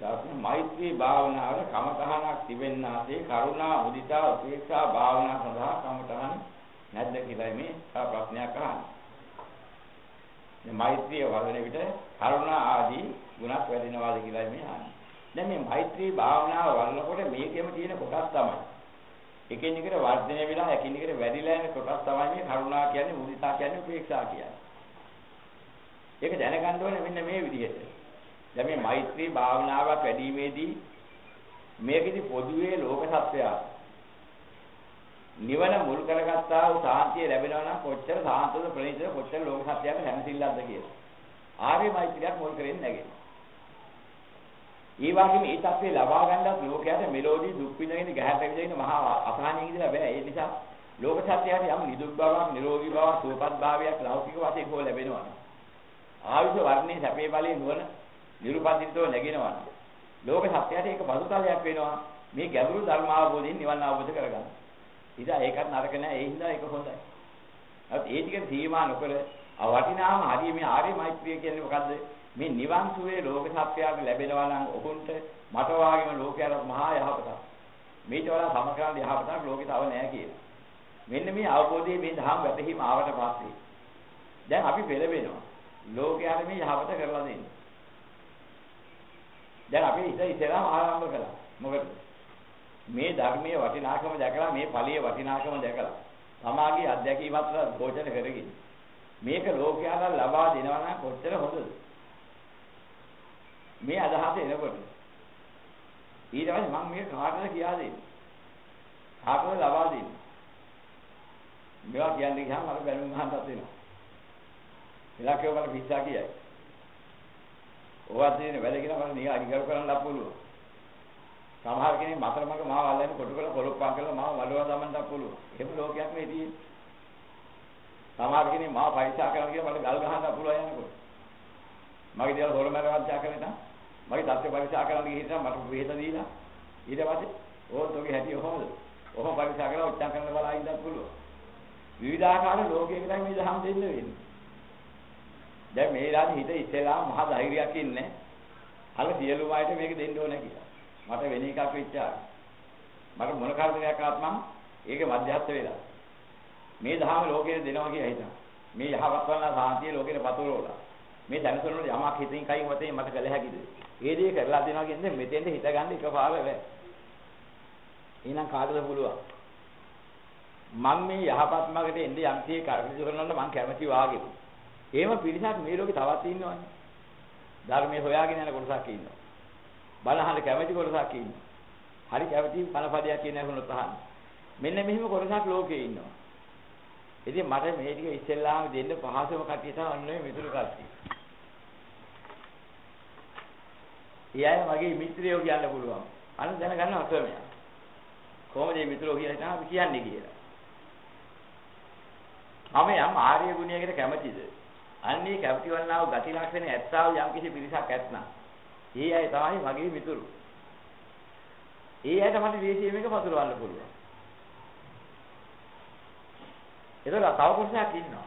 දාස්නේ මෛත්‍රී භාවනාවල කමතහනක් තිබෙන්නාසේ කරුණා මුදිතා උපේක්ෂා භාවනා සඳහා කමතහන නැද්ද කියලා මේ ප්‍රශ්නයක් අහන්නේ. මේ මෛත්‍රිය වඩන විට කරුණා ආදී ගුණත් වැඩිනවාද කියලා මේ අහන්නේ. දැන් මේ මෛත්‍රී භාවනාව වඩනකොට මේකෙම තියෙන කොටස් තමයි. එකිනෙකට වර්ධනය වෙලා එකිනෙකට වැඩිලා යන කොටස් තමයි මේ කරුණා කියන්නේ මුදිතා කියන්නේ උපේක්ෂා කියන්නේ. ඒක දැනගන්න ඕනේ මෙන්න මේ විදිහට. දැන් මේ මෛත්‍රී භාවනාව වැඩිීමේදී මේකෙදි පොදුවේ ලෝක සත්‍යය නිවන මුල් කරගත්තා වූ සාන්තිය ලැබෙනවා නම් කොච්චර සාන්තද ප්‍රණීතද කොච්චර ලෝක සත්‍යයක හැමතිල්ලක්ද කියලා. ආර්ය මෛත්‍රියක් මුල් කරගෙන නැගෙන්නේ. ඒ වගේම මේ තත්ත්වේ ලබා ගන්නත් ලෝකයට මෙලෝඩි දුක් විඳින ගැහැට විඳින මහා අසහනිය ඉඳලා බෑ. ඒ නිසා ලෝක සත්‍යයට යම් නිදුක් බවක්, නිරෝගී බවක්, සුවපත් භාවයක් ලෞකික වශයෙන් හෝ ලැබෙනවා. ආයුෂ වර්ණේ සැපේ බලේ නුවණ නිරුපදිතව නැගෙනවා. ලෝක සත්‍යයට ඒක බදුතලයක් වෙනවා. මේ ගැඹුරු ධර්ම අවබෝධයෙන් නිවන් අවබෝධ කරගන්න. ඉතින් ඒකත් නරක නෑ. ඒ හින්දා ඒක හොඳයි. ඒත් ඒ ටික සීමා නොකර වටිනාම හරිය මේ ආර්ය මෛත්‍රිය කියන්නේ මොකද්ද? මේ නිවන් සුවේ ලෝක සත්‍යයක් ලැබෙනවා නම් ඔහුන්ට මට වාගේම ලෝකයට මහා යහපතක්. මේට වඩා සමකරන යහපතක් ලෝකේ තව නෑ කියලා. මෙන්න මේ අවබෝධයේ මේ ධර්ම වැටහීම ආවට පස්සේ දැන් අපි පෙළවෙනවා. ලෝකයට මේ යහපත කරලා දෙන්න. දැන් අපි ඉතින් ආරම්භ කළා. මොකද මේ ධර්මයේ වටිනාකම දැකලා මේ ඵලයේ වටිනාකම දැකලා සමාගයේ අධ්‍යක්ීමත් ගෝචර කරගෙන මේක ලෝකයට ලබා දෙනවා නම් කොච්චර හොඳද? මේ අදහස එනකොට ඊට පස්සේ මම මේක කාටද කියා දෙන්නේ? කාටද ලබා දෙන්නේ? මේවා කියන්නේ ගියාම මම බැලුම් ගන්නවත් වෙනවා. ඉලක්කය වල පිස්සා කියයි. ඕවත් දෙන්නේ වැඩ කියලා මම නිකන් අනිකරු කරන්න පුළුවන්. සමහර කෙනෙක් මතරමක මාව අල්ලන්නේ කොටු කරලා පොරොප්පම් කරලා මාව වලව දමන්නත් පුළුවන්. එහෙම ලෝකයක් මේ තියෙන්නේ. සමහර කෙනෙක් මාව පරික්ෂා කරනවා කියලා මට ගල් ගහන්න පුළුවන් යනකොට. මගේ දේවල් හොරමරවත්යා කරේ නැත්නම් මගේ තත්ත්ව පරික්ෂා කරන්න ගිහින් මට වේද දීලා ඊට පස්සේ ඕතෝගේ හැටි කොහොමද? ඔහොම පරික්ෂා කරලා උච්චාන් කරන්න බලා ඉඳලා පුළුවන්. විවිධාකාර ලෝකයකට මේ දහම් දෙන්න වෙන්නේ. දැන් මේ ලාදී හිත ඉස්සෙල්ලා මහා ධෛර්යයක් ඉන්නේ. අර සියලුම අයට මේක දෙන්න ඕනේ කියලා. මට වෙන එකක් වෙච්චා. මට මොන කාරණයක් ආවත් මම ඒකේ මැදහත් වෙලා. මේ දහම ලෝකෙට දෙනවා කියලා හිතනවා. මේ යහපත් වන සාන්තිය ලෝකෙට පතුරවලා. මේ දැනසොන වල යමක් හිතින් කයින් වතෙන් මට කළ හැකිද? ඒ දේ කරලා දෙනවා කියන්නේ මෙතෙන්ද හිත ගන්න එකපාර බෑ. එහෙනම් කාටද පුළුවන්? මම මේ යහපත් මාර්ගයට එන්නේ යම්තියේ කර්මජ කරනවනම් මම කැමති වාගෙම. එහෙම පිරිසක් මේ ලෝකේ තවත් ඉන්නවනේ. ධර්මයේ හොයාගෙන යන කොටසක් ඉන්නවා. බලහන කැමති කොටසක් ඉන්නවා. හරි කැමති පළපදයක් කියන හුනොත් අහන්න. මෙන්න මෙහෙම කොටසක් ලෝකේ ඉන්නවා. ඉතින් මට මේ ටික ඉස්සෙල්ලාම දෙන්න පහසුම කටිය තමයි ඔන්නේ මිතුරු කට්ටිය. ඊයයි මගේ මිත්‍රයෝ කියන්න පුළුවන්. අන්න දැනගන්න අක්‍රමයක්. කොහොමද මේ මිතුරෝ කියලා හිතනවා අපි කියන්නේ කියලා. මම යම් ආර්ය ගුණයකට කැමතිද? අන්නේ කැමති වන්නා වූ ගති ලක්ෂණ ඇත්තා වූ යම් කිසි පිරිසක් ඇත්නම්. ඒ අය තමයි මගේ මිතුරු. ඒ අයට මට දේශීය මේක පතුරවන්න පුළුවන්. ඒතර තව කොටසක් ඉන්නවා.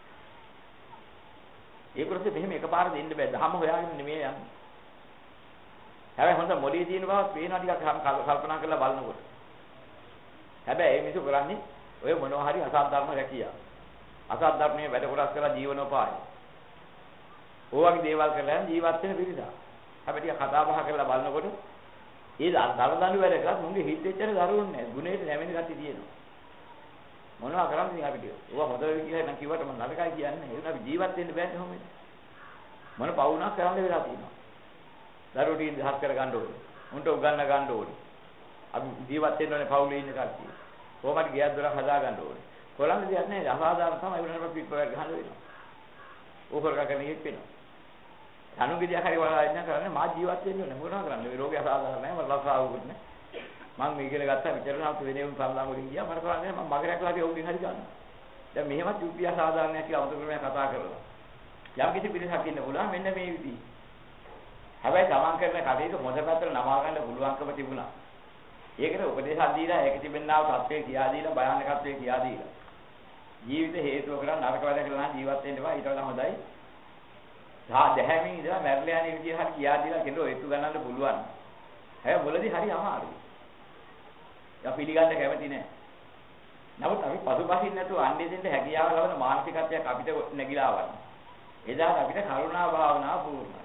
ඒ කොටස මෙහෙම එකපාර දෙන්න බෑ. ධම්ම හොයාගෙන නෙමෙයි යන්නේ. හැබැයි හොඳ මොළේ තියෙන බව පේනවා ටිකක් කල්පනා කරලා බලනකොට. හැබැයි මේ මිනිස්සු කරන්නේ ඔය මොනවා හරි අසත් ධර්ම රැකියා. අසත් ධර්මයේ වැඩ කොටස් කරලා ජීවනෝපාය. ඕවගේ දේවල් කරලා ජීවත් වෙන පිරිසක්. හැබැයි ටික කතා බහ කරලා බලනකොට ඒ දරදඬු වැඩ කරත් මුන්ගේ හිත එච්චර දරුවන්නේ නැහැ. ගුණේට නැමෙන ගැටි තියෙනවා. මොනවා කරන්නේ අපිට? ඕවා හොඳ වෙයි කියලා නම් කිව්වට මම නරකයි කියන්නේ. ඒක අපි ජීවත් වෙන්න බෑනේ කොහොමද? මොන පවුණක් කරන්න වෙලා තියෙනවා. දරුවෝ ටික දහස් කර ගන්න ඕනේ. උන්ට උගන්ව ගන්න ඕනේ. අපි ජීවත් වෙන්න ඕනේ පවුලේ ඉන්න කට්ටිය. කොහොමද ගියක් දොරක් හදා ගන්න ඕනේ. කොළඹ දෙයක් නැහැ. අසාධාරණ තමයි උනන පිටපයක් ගහන්න වෙනවා. ඕකර කකන එකක් වෙනවා. අනුගේ දෙයක් හරි වලා ඉන්න කරන්නේ මා ජීවත් වෙන්න ඕනේ. මොනවා කරන්නේ? මේ රෝගය අසාධාරණ නැහැ. මට ලස්සාවුකුත් නැහැ. මම මේ ඉගෙන ගත්තා විතරක් වෙනේම සම්දාම් වලින් ගියා. මට කරන්නේ මම මගරයක්ලාගේ ඕකෙන් හරි ගන්නවා. දැන් මෙහෙමත් යුපිය අසාධාරණයක් කියලා අමතක කරලා කතා කරලා. යම් කිසි පිරිසක් ඉන්න පුළුවන් මෙන්න මේ විදිහ. හැබැයි ගමන් කරන කටයුතු හොඳ පැත්තට නමා ගන්න පුළුවන්කම තිබුණා. ඒකට උපදේශයක් දීලා ඒක තිබෙන්නා වූ තත්ත්වය කියා දීලා භයානකත්වය කියා දීලා. ජීවිත හේතුව කරන් නරක වැඩ කරලා නම් ජීවත් වෙන්න බෑ ඊට වඩා හොඳයි. දැහැමින් ඉඳලා මැරලා යන විදිහ හරි කියා දීලා කෙනෙක් ඒත්තු ගන්නන්න පුළුවන්. හැබැයි මුලදී හරි අමාරුයි. ඒක පිළිගන්න කැමති නෑ. නමුත් අපි පසුපසින් නැතුව අන්නේ දෙන්න හැකියාව ලබන මානසිකත්වයක් අපිට නැగిලා ආවනේ. එදාට අපිට කරුණා භාවනාව පූර්ණයි.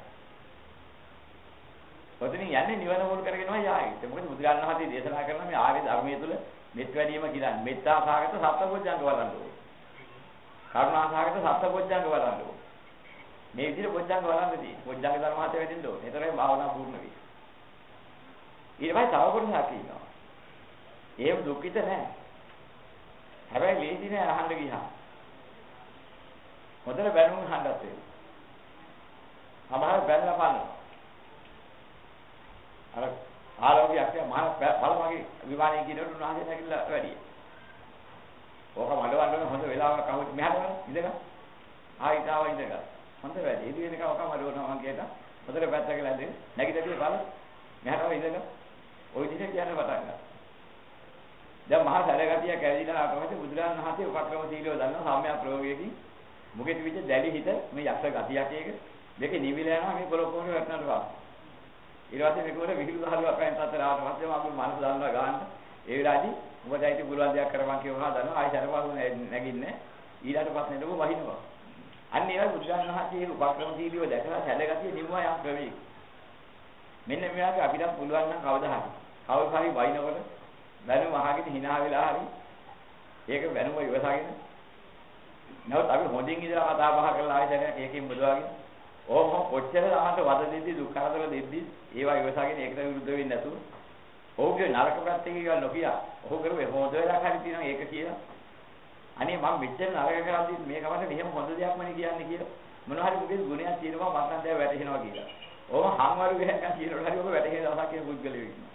ඔතනින් යන්නේ නිවන මුල් කරගෙනමයි ආයේ. මොකද බුදුරජාණන් වහන්සේ දේශනා කරන මේ ආර්ය ධර්මයේ තුල මෙත් වැඩිම කියන්නේ මෙත්තා සාගත සත්පුජ්ජංග වලන්න ඕනේ. කරුණා සාගත සත්පුජ්ජංග වලන්න ඕනේ. මේ විදිහට පොජ්ජංග වලන්න තියෙන්නේ. පොජ්ජංග ධර්ම හතේ වෙදින්න ඕනේ. ඒතරයි භාවනා පූර්ණ වෙන්නේ. ඊට පස්සේ තව කොටසක් ඉන්නවා. ඒව දුක්ඛිත නැහැ. හැබැයි ලේසි නෑ අහන්න ගියා. මොදල බැනුම් අහන්නත් ඒ. අමාරු බැලලා බලන්න. අර ආලෝකයක් මහා බලමගේ විමානයේ කියනකොට උන්වහන්සේ නැගිටලා වැඩි. ඕක මඩවන්න හොඳ වෙලාවක කවුද මෙහාට ඉඳගන්න. ආයිත් ආවා ඉඳගන්න. හොඳ වැඩි. ඉතින් වෙනක ඕක මඩවනවා මං කියනවා. හොඳට පැත්තක läඳේ. නැගිටදී බලන්න. මෙහාට ඉඳගන්න. ওই විදිහට කියන්න පටන් ගන්නවා. දැන් මහා සැලගතිය කැවිලා ආපහු බුදුරජාණන් වහන්සේ උපක්‍රම සීලව දන්නවා සාම්‍ය ප්‍රයෝගයකින් මුගෙට විදිහ දැලි හිත මේ යක්ෂ ගතියක් එක මේකේ නිවිලා යනවා මේ පොළොක් කොහොමද වැටෙනවද වා ඊට පස්සේ මේක වල විහිළු ගහලා අපෙන් තතර ආවට පස්සේ මම මනස දානවා ගන්න ඒ වෙලාවේදී උඹට ඇයිද පුළුවන් දෙයක් කරපන් කියනවා දන්නවා ආයි සරපාරු නැගින්නේ ඊළඟ පස්සේ නේද වහිනවා අන්න ඒවා බුදුරජාණන් වහන්සේ උපක්‍රම සීලව දැකලා සැලගතිය නිවුවා යම් ක්‍රමයක මෙන්න මෙයාගේ අපිට පුළුවන් නම් කවදා හරි වයින්කොට බැනුම අහගෙන hina වෙලා හරි ඒක බැනුම ඉවසගෙන නැවත අපි හොඳින් ඉඳලා කතා බහ කරලා ආයෙත් ඒකෙන් බුදුවාගෙන ඕම කොච්චර ලාමට වද දෙද්දි දුක් කරදර දෙද්දි ඒවා ඉවසගෙන ඒකට විරුද්ධ වෙන්නේ නැතුව ඔහුගේ නරක පැත්තේ කියලා නොකිය ඔහු කරුවේ හොඳ වෙලා හරි තියෙනවා ඒක කියලා අනේ මම මෙච්චර නරක කරද්දි මේකමද මෙහෙම හොඳ දෙයක්ම නේ කියන්නේ කියලා මොනවා හරි මුගේ ගුණයක් තියෙනවා මම නම් දැන් වැටහෙනවා කියලා ඕම හංවරු ගහනකම් කියනකොට හරි ඔබ වැටහෙන දවසක් කියන පුද්ගලයෙක් ඉන්නවා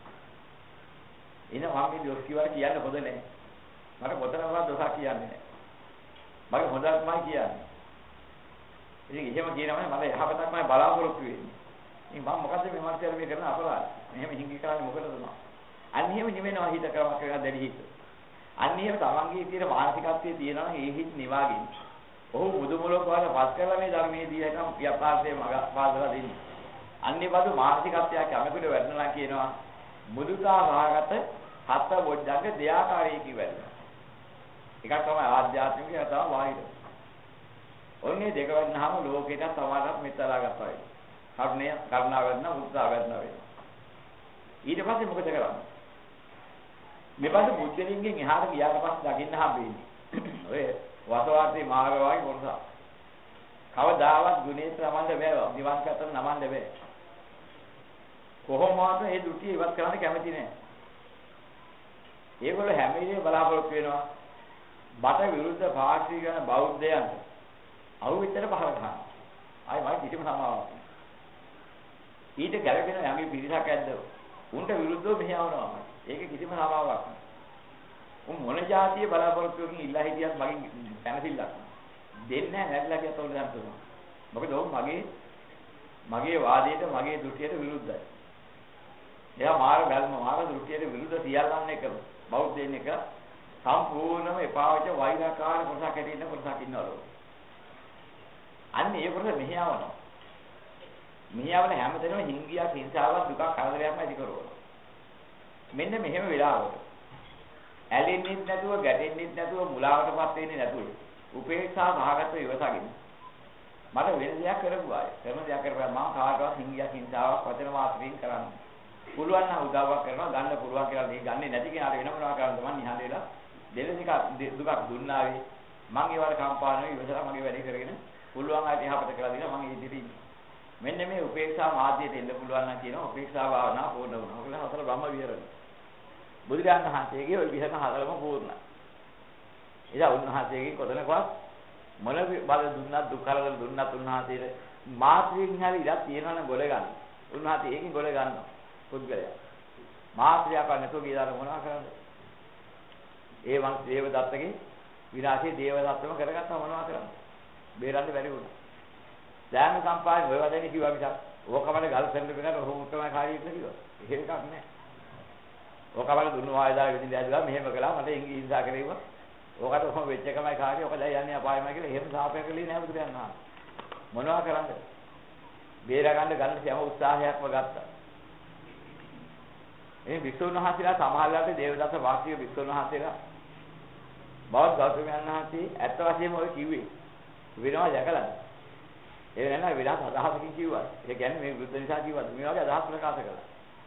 එන මම මේ දොස් කිව්වට කියන්න හොඳ නැහැ. මට කොතනවත් දොසක් කියන්නේ නැහැ. මගේ හොඳක්මයි කියන්නේ. ඉතින් එහෙම කියනවනේ මම යහපතක්මයි බලාපොරොත්තු වෙන්නේ. ඉතින් මම මොකද්ද මේ මාර්ගය මේ කරන අපරාධ? මෙහෙම හිඟි කරන්නේ මොකටද නෝ? අන්න එහෙම නිවෙනවා හිත ක්‍රමයක් කරලා දෙවි හිත. අන්න එහෙම තමන්ගේ තියෙන මානසිකත්වයේ තියෙනවා ඒ හිත නිවාගෙන. ඔහු බුදුමුලක වල පස් කරලා මේ ධර්මයේ දීලා ව්‍යාපාරයේ මග පාදලා දෙන්නේ. අන්නේ බඳු මානසිකත්වයක් යමෙකුට වැඩනලා කියනවා මුදුතා රාගත හත බොජ්ජංග දෙආකාරයකින් වැඩිනවා. එකක් තමයි ආධ්‍යාත්මික එක තමයි බාහිර. ඔන්නේ දෙක වෙනහම ලෝකෙට තවමත් මෙතලා ගන්නවා. කර්ණය කර්ණා වෙනවා උත්සාහ වෙනවා. ඊට පස්සේ මොකද කරන්නේ? මෙබඳු බුද්ධලින්ගෙන් එහාට ගියාට පස්සේ දකින්න හම්බෙන්නේ. ඔය වසවාසී මාර්ග වගේ කොටස. කවදාවත් ගුණේ සමන්ද බෑ. නිවන් කතර නමන්න බෑ. කොහොමවත් මේ දුටි ඉවත් කරන්න කැමති නෑ. ඒගොල්ලෝ හැම වෙලේම බලාපොරොත්තු වෙනවා බට විරුද්ධ පාර්ශ්වී කරන බෞද්ධයන්ට අවුවිතර පහර ගන්නවා. ආයි මයි කිසිම සමාවක් නෑ. ඊට ගැළපෙන යම් පිරිසක් ඇද්ද උන්ට විරුද්ධව මෙහෙයවනවා. ඒක කිසිම සමාවක් නෑ. උන් මොන જાතිය බලාපොරොත්තුකින් ඉල්ලා හිටියත් මගෙන් පැනසිල්ලක් දෙන්නේ නැහැ නැట్లా කියතෝ ගන්නවා. මොකද ඔව් මගේ වාදයට මගේ දෘෂ්ටියට විරුද්ධයි. එයා මාර බැල්ම මාර දෘෂ්ටියට විරුද්ධ සියල්ලන් එක බෞද්ධයන් එක සම්පූර්ණම එපාවච වෛරකාර කොටසක් ඇටින්න කොටසක් ඉන්නවලු. අන්න ඒ කොටස මෙහියවනවා. මෙහියවන හැමදේම හිංගියක් හිංසාවක් දුකක් කරදරයක්ම ඇති කරනවා. මෙන්න මෙහෙම වෙලාවට ඇලෙන්නෙත් නැතුව ගැටෙන්නෙත් නැතුව මුලාවටපත් වෙන්නේ නැතුව උපේක්ෂා භාගත ඉවසගෙන මට වෙන දෙයක් කරපුවාය. කරන දෙයක් කරපුවා මම කාටවත් හිංගියක් හිංසාවක් වචන මාත්‍රයෙන් කරන්නේ. පුළුවන් නම් උදව්වක් කරනවා ගන්න පුළුවන් කියලා මේ ගන්නේ නැති කෙනාට වෙන මොනවා කරන්නද මං නිහඬ වෙලා දෙලසික දුකක් දුන්නාවේ මං ඒවට කම්පාන ඉවසලා මගේ වැඩේ කරගෙන පුළුවන් අයට යහපත කරලා දෙනවා මං ඒ විදිහට ඉන්නේ. මෙන්න මේ උපේක්ෂා මාධ්‍යයට එන්න පුළුවන් නම් කියනවා උපේක්ෂා භාවනා පූර්ණ වුණා. ඔයගොල්ලෝ හතර බ්‍රහ්ම විහරණ. බුදුරජාණන් වහන්සේගේ ওই විහරණ හතරම පූර්ණයි. එදා උන්වහන්සේගේ කොතනකවත් මොන බල දුන්නත් දුක් කරදර දුන්නත් උන්වහන්සේට මාත්‍රියෙන් හරි ඉඩක් තියෙනවනම් ගොඩ ගන්න. උන්වහන්සේ ඒකෙන් ගොඩ ගන්නවා. පුද්ගලයා මාත්‍රියක් නැතුව ගියදාට මොනවා කරන්නේ? ඒ වන් දේව දත්තගේ විනාශේ දේව දත්තම කරගත්තා මොනවා කරන්නේ? බේරන්න බැරි වුණා. දාන සම්පාදේ ඔය වදනේ කිව්වා මිසක් ඕකමල ගල් සෙන්ඩ වෙනකොට ඔහොම තමයි කාරියෙත් කිව්වා. එහෙම එකක් නැහැ. ඕකමල දුන්නු ආයදා විදිහට ඇදුවා මෙහෙම කළා මට ඉංග්‍රීසිසා කරේවා. ඕකට ඔහොම වෙච්ච එකමයි කාරිය. ඕක දැන් යන්නේ අපායමයි කියලා එහෙම සාපය කළේ නැහැ බුදුරයන් වහන්සේ. මොනවා කරන්නද? බේරගන්න ගන්න හැම උත්සාහයක්ම ගත්තා. මේ විසුණු වහන්සේලා සමහරවිට දේවදත්ත වාසිය විසුණු වහන්සේලා බෞද්ධ ගෞතමයන් වහන්සේ ඇත්ත වශයෙන්ම ඔය කිව්වේ වෙනවා දැකලා. ඒ වෙනනම් විලාස අදහසකින් කිව්වා. ඒ කියන්නේ මේ බුද්ධ නිසා කිව්වා. මේ වගේ අදහස් ප්‍රකාශ කළා.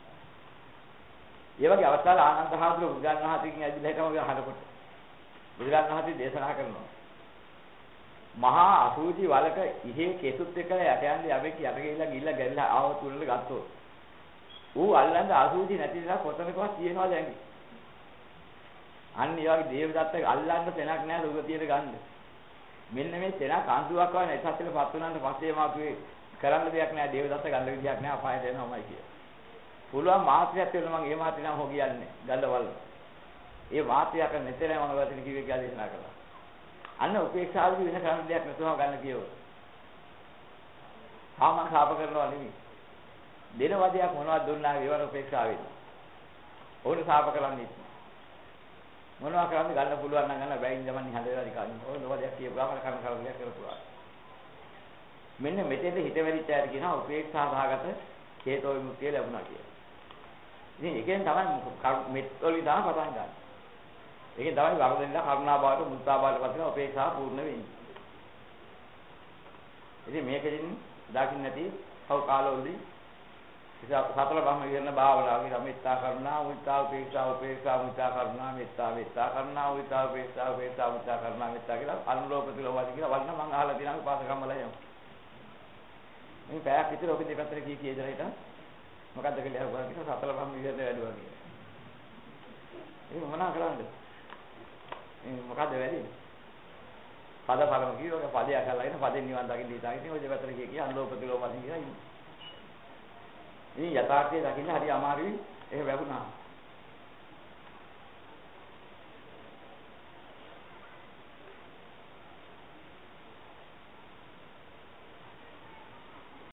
ඒ වගේ අවස්ථාවල ආනන්ද හාමුදුරුවෝ බුදුන් වහන්සේගෙන් ඇවිල්ලා හිටම අහනකොට බුදුන් වහන්සේ දේශනා කරනවා. මහා අසූචි වලක ඉහි කෙසුත් එක්කලා යට යන්නේ යවෙක් යට ගිහිල්ලා ගැරිලා ආව තුනට ගත්තොත් ඌ අල්ලන්න අසූචි නැති නිසා කොතනකවත් තියනවා දැන්. අන්න ඒ වගේ දේවදත්ත අල්ලන්න තැනක් නැහැ දුගතියට ගන්න. මෙන්න මේ තැනක් අංශුවක් වගේ නැසත්තිලපත් වුණාට පස්සේ මාතුවේ කරන්න දෙයක් නැහැ දේවදත්ත ගන්න විදියක් නැහැ අපායට යනවාමයි කිය. පුළුවන් මාත්‍රියක් වෙනවා මම ඒ මාත්‍රිය නම් හො කියන්නේ ගල්වල. ඒ මාත්‍රියක නැතේ මම වදින කිව්වේ කියලා දේශනා කළා. අන්න උපේක්ෂාවදී වෙන කරන්න දෙයක් නැතුවම ගන්න කියවෝ. සාමන් සාප කරනවා නෙමෙයි. දෙන වදයක් මොනවද දුන්නා ඒවර උපේක්ෂාවෙන්. ඕන සාප කරන්නේ. මොනවා කරන්නේ ගන්න පුළුවන් නම් ගන්න බැයින් ගමන් හදේලා නිකන්. ඕන වදයක් කියපුවාම කරන කරදයක් කරපුවා. මෙන්න මෙතෙන්ද හිත වෙරිච්ච අය කියනවා උපේක්ෂා භාගත හේතෝ විමුක්තිය ලැබුණා කියලා. ඉතින් ඒකෙන් තමයි මෙත් වලින් තමයි පටන් ගන්න. ඒකෙන් තමයි වරදිනලා කරුණා භාවයට මුත්තා භාවයට පස්සේ උපේක්ෂා පූර්ණ වෙන්නේ. ඉතින් මේකෙන් දකින්න නැති කව කාලවලදී සතර බ්‍රහ්ම විහරණ භාවනාවේ මෙත්තා කරුණා උවිතා උපේක්ෂා උපේක්ෂා මුත්තා කරුණා මෙත්තා කරුණා උවිතා උපේක්ෂා උපේක්ෂා මුත්තා කරුණා මෙත්තා කියලා අනුලෝප ප්‍රතිලෝපවාදී කියලා වන්න මම අහලා තියෙනවා පාසකම්මල යමු. මේ පැයක් විතර ඔක දෙපැත්තට කී ඉදලා හිටන් මොකද්ද කියලා අහුවා කියලා සතර බ්‍රහ්ම විහරණ වැඩුවා කියලා. ඒක මොනවා කරන්නද? මොකද්ද වැඩි? පද පරම කියෝක පදයක් අල්ලගෙන පදෙන් නිවන් දකින්න හිතාගෙන ඔය දෙපැත්තට කිය අනුලෝප ප්‍රතිලෝපවාදී කියලා ඉන්නේ. ඉතින් යථාර්ථය දකින්න හරි අමාරුයි. ඒක වැහුණා.